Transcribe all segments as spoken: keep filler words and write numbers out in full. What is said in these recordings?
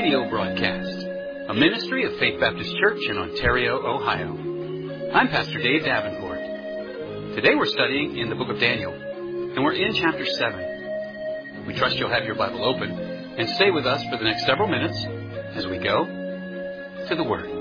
radio broadcast, a ministry of Faith Baptist Church in Ontario, Ohio. I'm Pastor Dave Davenport. Today we're studying in the book of Daniel, and we're in chapter seven. We trust you'll have your Bible open and stay with us for the next several minutes as we go to the Word.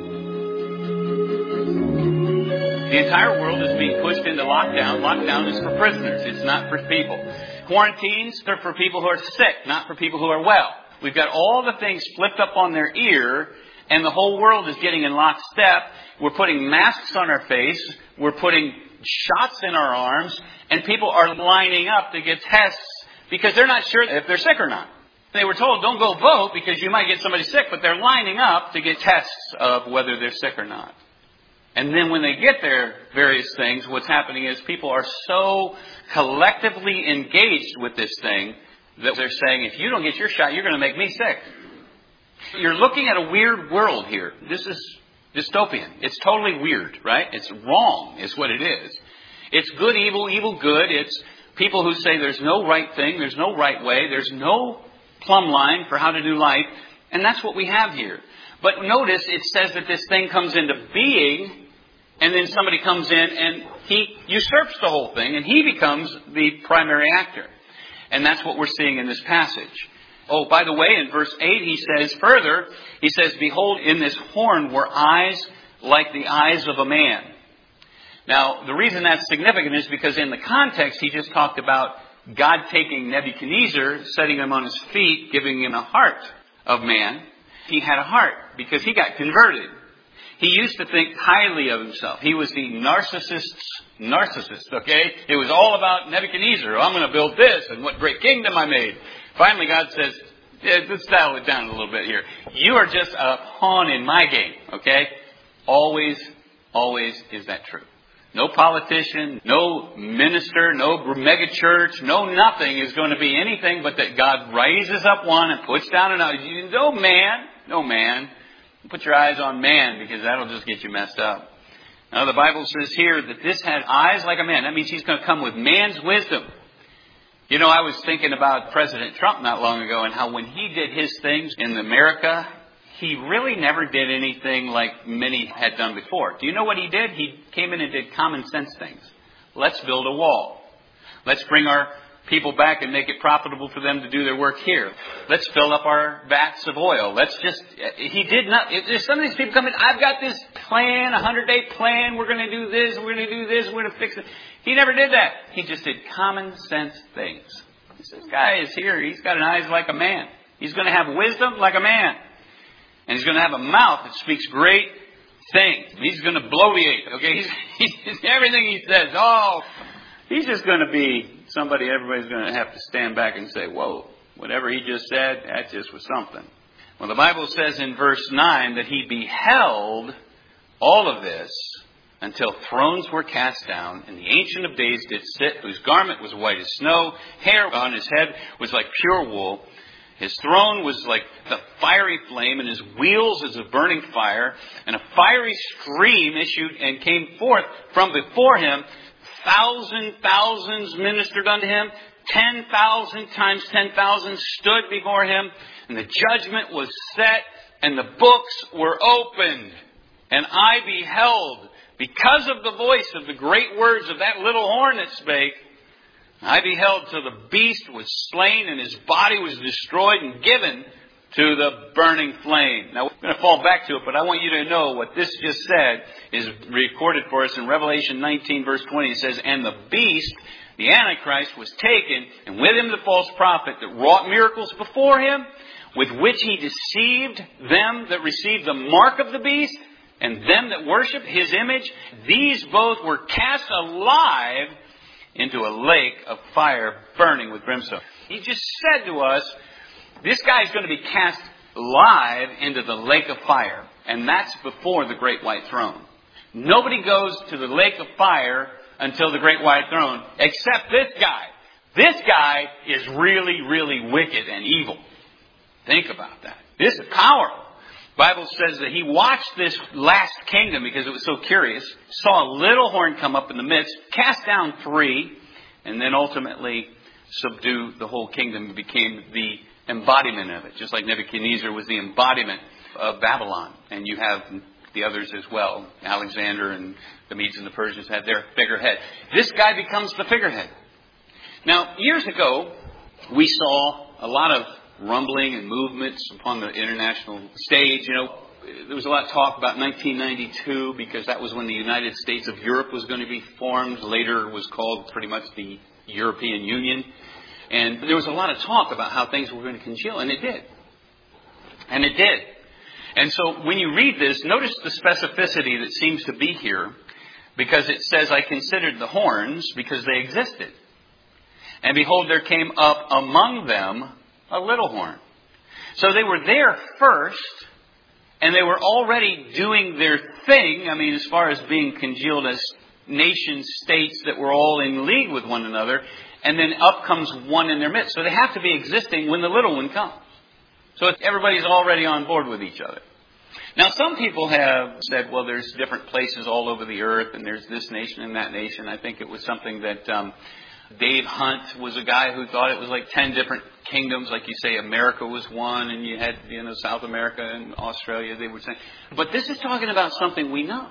The entire world is being pushed into lockdown. Lockdown is for prisoners. It's not for people. Quarantines are for people who are sick, not for people who are well. We've got all the things flipped up on their ear, and the whole world is getting in lockstep. We're putting masks on our face. We're putting shots in our arms, and people are lining up to get tests because they're not sure if they're sick or not. They were told, don't go vote because you might get somebody sick, but they're lining up to get tests of whether they're sick or not. And then when they get their various things, what's happening is people are so collectively engaged with this thing that they're saying, if you don't get your shot, you're going to make me sick. You're looking at a weird world here. This is dystopian. It's totally weird, right? It's wrong is what it is. It's good, evil, evil, good. It's people who say there's no right thing, there's no right way, there's no plumb line for how to do life. And that's what we have here. But notice it says that this thing comes into being, and then somebody comes in and he usurps the whole thing, and he becomes the primary actor. And that's what we're seeing in this passage. Oh, by the way, in verse eight, he says further, he says, behold, in this horn were eyes like the eyes of a man. Now, the reason that's significant is because in the context, he just talked about God taking Nebuchadnezzar, setting him on his feet, giving him a heart of man. He had a heart because he got converted. He used to think highly of himself. He was the narcissist's narcissist, okay? It was all about Nebuchadnezzar. I'm going to build this, and what great kingdom I made. Finally, God says, yeah, let's dial it down a little bit here. You are just a pawn in my game, okay? Always, always is that true. No politician, no minister, no mega church, no nothing is going to be anything but that God raises up one and puts down another. No man, no man. Put your eyes on man because that'll just get you messed up. Now the Bible says here that this had eyes like a man. That means he's going to come with man's wisdom. You know, I was thinking about President Trump not long ago and how when he did his things in America, he really never did anything like many had done before. Do you know what he did? He came in and did common sense things. Let's build a wall. Let's bring our people back and make it profitable for them to do their work here. Let's fill up our vats of oil. Let's just, he did not, there's some of these people come in, I've got this plan, a hundred-day plan, we're going to do this, we're going to do this, we're going to fix it. He never did that. He just did common sense things. He says, this guy is here, he's got an eyes like a man. He's going to have wisdom like a man. And he's going to have a mouth that speaks great things. He's going to bloviate, okay? He's, he's, everything he says, oh, he's just going to be somebody everybody's going to have to stand back and say, whoa, whatever he just said, that just was something. Well, the Bible says in verse nine that he beheld all of this until thrones were cast down, and the Ancient of Days did sit, whose garment was white as snow, hair on his head was like pure wool. His throne was like the fiery flame, and his wheels as a burning fire, and a fiery stream issued and came forth from before him. Thousand thousands ministered unto him. Ten thousand times ten thousand stood before him. And the judgment was set, and the books were opened. And I beheld, because of the voice of the great words of that little horn that spake, I beheld till the beast was slain, and his body was destroyed and given to the burning flame. Now, we're going to fall back to it, but I want you to know what this just said is recorded for us in Revelation nineteen, verse twenty. It says, and the beast, the Antichrist, was taken, and with him the false prophet that wrought miracles before him, with which he deceived them that received the mark of the beast, and them that worship his image. These both were cast alive into a lake of fire burning with brimstone. He just said to us, this guy is going to be cast live into the lake of fire. And that's before the great white throne. Nobody goes to the lake of fire until the great white throne, except this guy. This guy is really, really wicked and evil. Think about that. This is powerful. The Bible says that he watched this last kingdom because it was so curious. Saw a little horn come up in the midst, cast down three, and then ultimately subdue the whole kingdom and became the embodiment of it. Just like Nebuchadnezzar was the embodiment of Babylon. And you have the others as well. Alexander and the Medes and the Persians had their figurehead. This guy becomes the figurehead. Now, years ago, we saw a lot of rumbling and movements upon the international stage. You know, there was a lot of talk about nineteen ninety-two because that was when the United States of Europe was going to be formed. Later was called pretty much the European Union. And there was a lot of talk about how things were going to congeal, and it did. And it did. And so when you read this, notice the specificity that seems to be here, because it says, I considered the horns because they existed. And behold, there came up among them a little horn. So they were there first, and they were already doing their thing. I mean, as far as being congealed as nation states that were all in league with one another. And then up comes one in their midst. So they have to be existing when the little one comes. So everybody's already on board with each other. Now, some people have said, well, there's different places all over the earth, and there's this nation and that nation. I think it was something that um, Dave Hunt was a guy who thought it was like ten different kingdoms. Like you say, America was one, and you had, you know, South America and Australia, they were saying. But this is talking about something we know.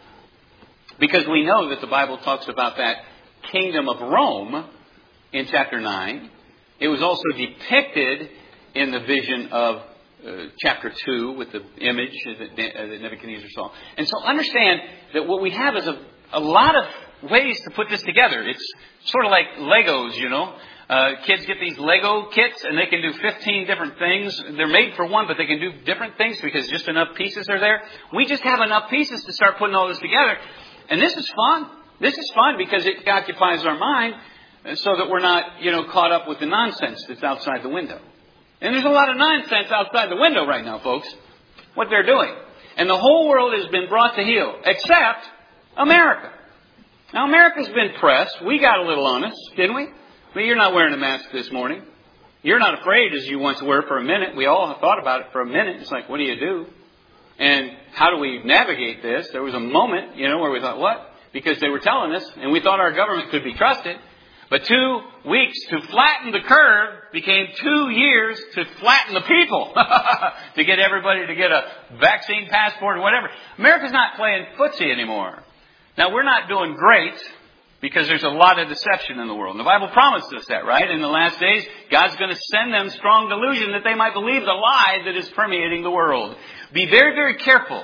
Because we know that the Bible talks about that kingdom of Rome in chapter nine. It was also depicted in the vision of uh, chapter two with the image that, that Nebuchadnezzar saw. And so understand that what we have is a, a lot of ways to put this together. It's sort of like Legos, you know. Uh, kids get these Lego kits and they can do fifteen different things. They're made for one, but they can do different things because just enough pieces are there. We just have enough pieces to start putting all this together. And this is fun. This is fun because it occupies our mind so that we're not, you know, caught up with the nonsense that's outside the window. And there's a lot of nonsense outside the window right now, folks, what they're doing. And the whole world has been brought to heel, except America. Now, America's been pressed. We got a little on us, didn't we? Well, you're not wearing a mask this morning. You're not afraid as you once were for a minute. We all have thought about it for a minute. It's like, what do you do? And how do we navigate this? There was a moment, you know, where we thought, what? Because they were telling us, and we thought our government could be trusted. But two weeks to flatten the curve became two years to flatten the people. To get everybody to get a vaccine passport or whatever. America's not playing footsie anymore. Now, we're not doing great because there's a lot of deception in the world. And the Bible promised us that, right? In the last days, God's going to send them strong delusion that they might believe the lie that is permeating the world. Be very, very careful.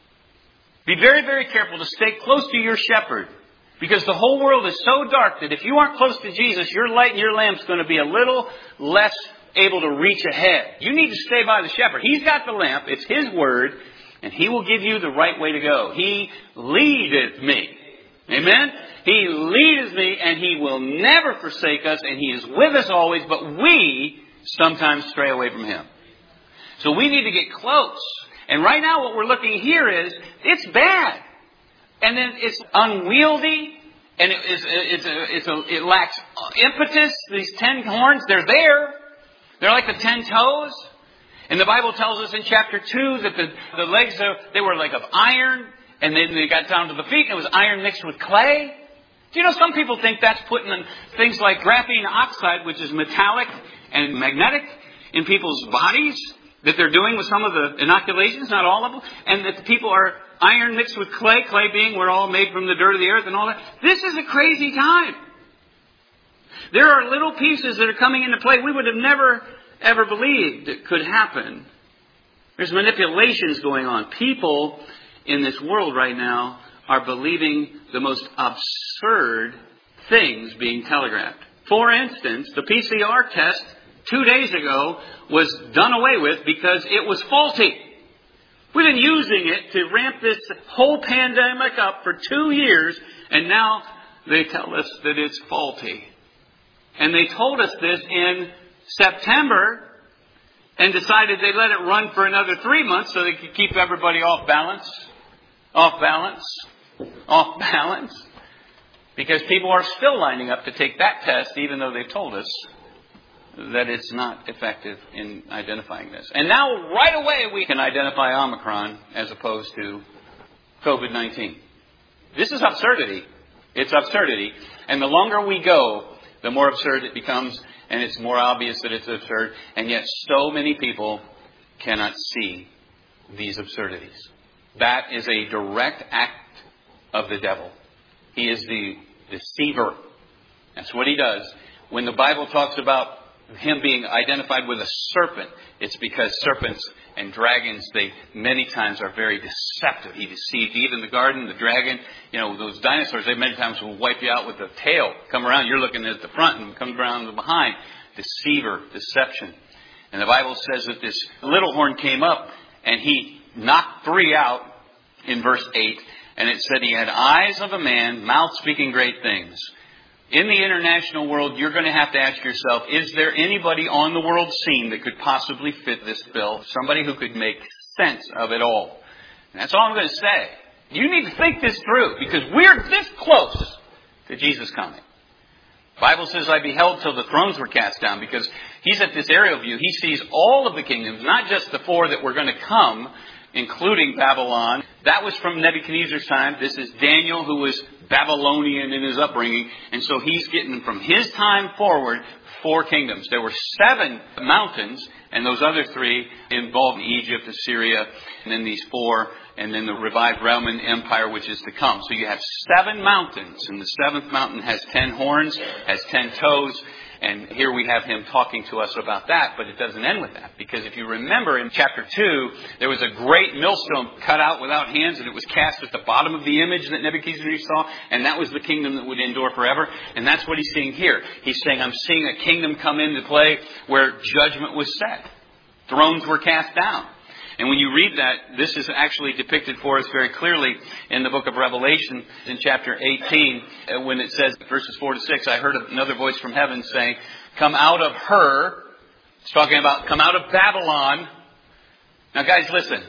Be very, very careful to stay close to your shepherd. Because the whole world is so dark that if you aren't close to Jesus, your light and your lamp's going to be a little less able to reach ahead. You need to stay by the shepherd. He's got the lamp. It's His word. And He will give you the right way to go. He leadeth me. Amen? He leadeth me and He will never forsake us. And He is with us always. But we sometimes stray away from Him. So we need to get close. And right now what we're looking here is, it's bad. And then it's unwieldy, and it, is, it's a, it's a, it lacks impetus. These ten horns, they're there. They're like the ten toes. And the Bible tells us in chapter two that the, the legs, they were like of iron, and then they got down to the feet, and it was iron mixed with clay. Do you know, some people think that's putting in things like graphene oxide, which is metallic and magnetic, in people's bodies, that they're doing with some of the inoculations, not all of them, and that the people are iron mixed with clay, clay being we're all made from the dirt of the earth and all that. This is a crazy time. There are little pieces that are coming into play we would have never, ever believed it could happen. There's manipulations going on. People in this world right now are believing the most absurd things being telegraphed. For instance, the P C R test two days ago was done away with because it was faulty. We've been using it to ramp this whole pandemic up for two years, and now they tell us that it's faulty. And they told us this in September and decided they'd let it run for another three months so they could keep everybody off balance, off balance, off balance. Because people are still lining up to take that test even though they've told us that it's not effective in identifying this. And now, right away, we can identify Omicron as opposed to covid nineteen. This is absurdity. It's absurdity. And the longer we go, the more absurd it becomes. and it's more obvious that it's absurd. And yet so many people cannot see these absurdities. That is a direct act of the devil. He is the deceiver. That's what he does. When the Bible talks about him being identified with a serpent, it's because serpents and dragons, they many times are very deceptive. He deceived Eve in the garden, the dragon. You know, those dinosaurs, they many times will wipe you out with the tail. Come around, you're looking at the front and comes around the behind. Deceiver, deception. And the Bible says that this little horn came up and he knocked three out in verse eight. And it said he had eyes of a man, mouth speaking great things. In the international world, you're going to have to ask yourself, is there anybody on the world scene that could possibly fit this bill? Somebody who could make sense of it all. And that's all I'm going to say. You need to think this through, because we're this close to Jesus coming. The Bible says, I beheld till the thrones were cast down, because he's at this aerial view. He sees all of the kingdoms, not just the four that were going to come, including Babylon. That was from Nebuchadnezzar's time. This is Daniel, who was Babylonian in his upbringing. And so he's getting from his time forward four kingdoms. There were seven mountains, and those other three involved Egypt, Assyria, and then these four, and then the revived Roman Empire, which is to come. So you have seven mountains, and the seventh mountain has ten horns, has ten toes. And here we have him talking to us about that, but it doesn't end with that. Because if you remember in chapter two, there was a great millstone cut out without hands, and it was cast at the bottom of the image that Nebuchadnezzar saw, and that was the kingdom that would endure forever. And that's what he's seeing here. He's saying, I'm seeing a kingdom come into play where judgment was set. Thrones were cast down. And when you read that, this is actually depicted for us very clearly in the book of Revelation in chapter eighteen, when it says, verses four to six, I heard another voice from heaven saying, come out of her. It's talking about come out of Babylon. Now guys, listen.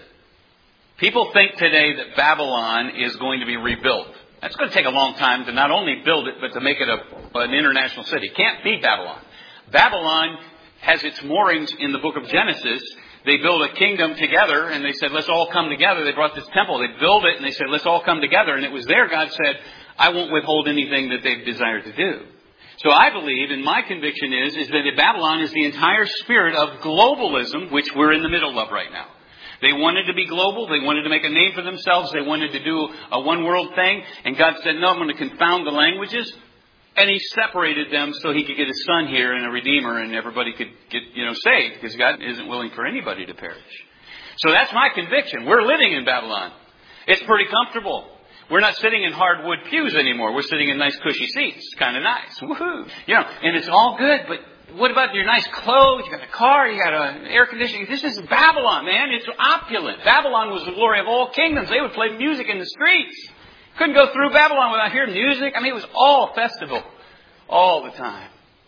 People think today that Babylon is going to be rebuilt. That's going to take a long time to not only build it, but to make it a, an international city. It can't be Babylon. Babylon has its moorings in the book of Genesis. They built a kingdom together, and they said, let's all come together. They brought this temple. They built it, and they said, let's all come together. And it was there God said, I won't withhold anything that they've desired to do. So I believe, and my conviction is, is that Babylon is the entire spirit of globalism, which we're in the middle of right now. They wanted to be global. They wanted to make a name for themselves. They wanted to do a one world thing. And God said, no, I'm going to confound the languages. And he separated them so he could get his son here and a redeemer, and everybody could get, you know, saved, because God isn't willing for anybody to perish. So that's my conviction. We're living in Babylon. It's pretty comfortable. We're not sitting in hardwood pews anymore. We're sitting in nice cushy seats. It's kind of nice. Woohoo. You know, and it's all good, but what about your nice clothes? You got a car, you got an air conditioning. This is Babylon, man. It's opulent. Babylon was the glory of all kingdoms. They would play music in the streets. Couldn't go through Babylon without hearing music. I mean, it was all festival all the time.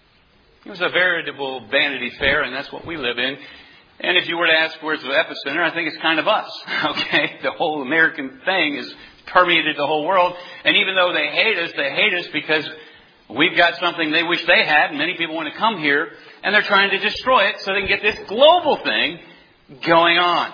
It was a veritable Vanity Fair, and that's what we live in. And if you were to ask where's the epicenter, I think it's kind of us. Okay? The whole American thing has permeated the whole world. And even though they hate us, they hate us because we've got something they wish they had, and many people want to come here, and they're trying to destroy it so they can get this global thing going on.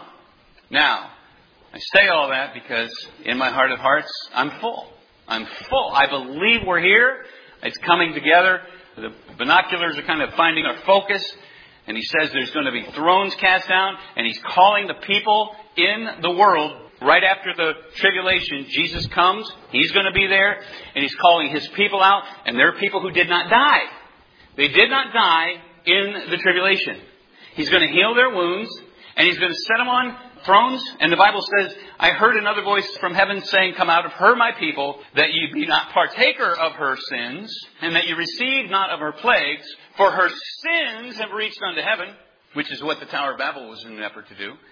Now, I say all that because in my heart of hearts, I'm full. I'm full. I believe we're here. It's coming together. The binoculars are kind of finding our focus. And he says there's going to be thrones cast down. And he's calling the people in the world right after the tribulation. Jesus comes. He's going to be there. And he's calling his people out. And there are people who did not die. They did not die in the tribulation. He's going to heal their wounds. And he's going to set them on thrones. And the Bible says, I heard another voice from heaven saying, come out of her, my people, that you be not partaker of her sins, and that you receive not of her plagues, for her sins have reached unto heaven, which is what the Tower of Babel was in an effort to do.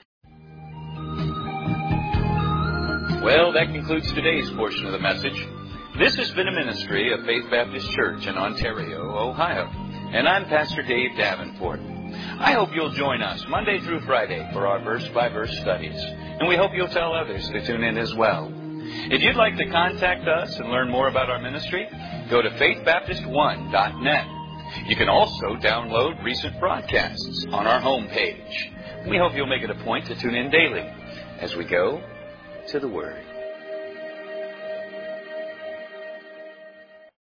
Well, that concludes today's portion of the message. This has been a ministry of Faith Baptist Church in Ontario, Ohio. And I'm Pastor Dave Davenport. I hope you'll join us Monday through Friday for our verse-by-verse studies. And we hope you'll tell others to tune in as well. If you'd like to contact us and learn more about our ministry, go to faith baptist one dot net. You can also download recent broadcasts on our homepage. We hope you'll make it a point to tune in daily as we go to the Word.